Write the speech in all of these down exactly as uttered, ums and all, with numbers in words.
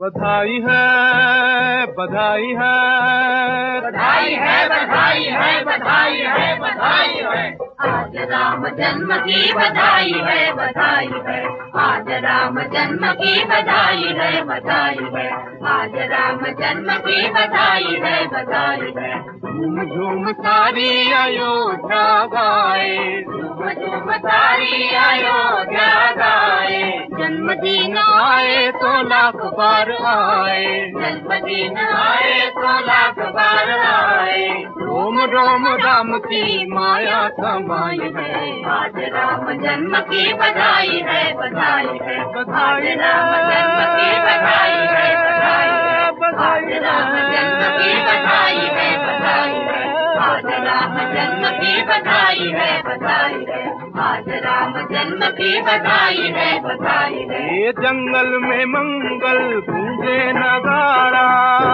बधाई है बधाई है बधाई है बधाई है बधाई है बधाई है आज राम जन्म की बधाई है बधाई है आज राम जन्म की बधाई है बधाई है आज राम जन्म की बधाई है बधाई है झूम झूम सारी अयोध्या गाए झूम झूम सारी अयोध्या गाए जन्मदिन आए तो लाख बार आए जन्मदिन आए तो लाख बार आए रोम रोम राम की माया समाई है आज राम जन्म की बधाई है बधाई है बधाई आज राम जन्म की बधाई है बधाई है आज राम जन्म की बधाई है बधाई है आज राम जन्म की बधाई है बधाई है आज राम जन्म की बधाई है बधाई है ये जंगल में मंगल गूंजे नगाड़ा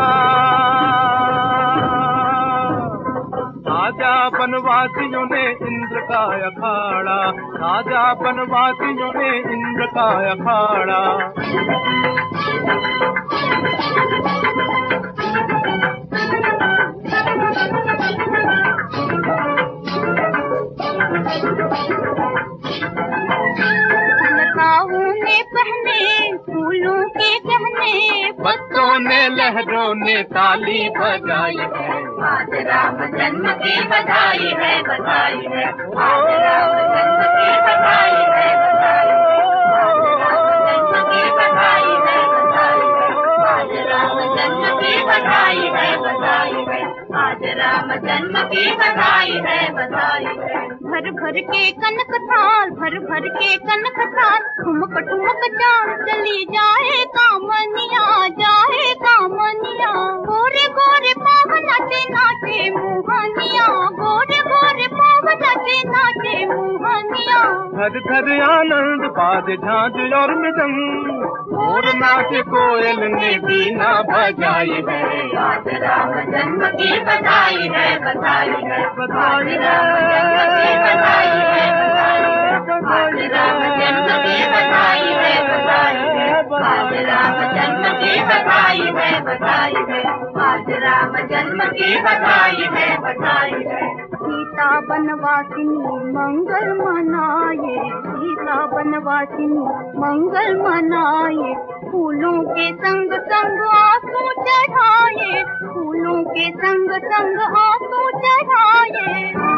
राजा बनवासियों ने इंद्र का अखाड़ा राजा बनवासियों ने इंद्र का अखाड़ा लताओं ने पहने फूलों के गहने बच्चों ने लहरों ने ताली बजाई है आज राम जन्म की बधाई है बधाई है आज राम जन्म की बधाई है बधाई है आज राम जन्म की बधाई है बधाई है आज राम जन्म की बधाई है बधाई है भर भर के कनक थाल भर भर के कनक थाल ठुमक ठुमक चाल चली जाए कामनिया जाए कामनिया गोरे गोरे पाव नाचे नाचे मोहनिया गोरे गोरे पाव नाचे नाचे मोहनिया घर घर आनंद बाज झांझ और मृदंग और नाचे कोयल ने बीना बजाई है आज राम जन्म की बधाई है बधाई है बधाई है बधाई है आज राम जन्म की बधाई है बधाई है आज राम जन्म की बधाई है बधाई है आज राम जन्म की बधाई है बधाई है सीता बनवासिनी मंगल मनाए सीता बनवासिनी मंगल मनाए फूलों के संग संग आंसू चढ़ाए फूलों के संग संग आंसू चढ़ाए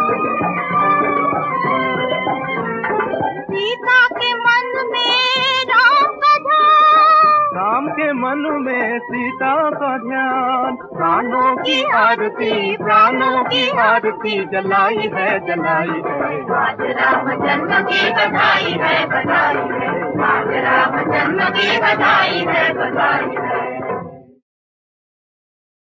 सीता के मन में राम का ध्यान राम के मन में सीता का ध्यान प्राणों की आरती प्राणों की आरती जलाई है जलाई है आज राम जन्म की बधाई है बधाई है आज राम जन्म की बधाई है बधाई है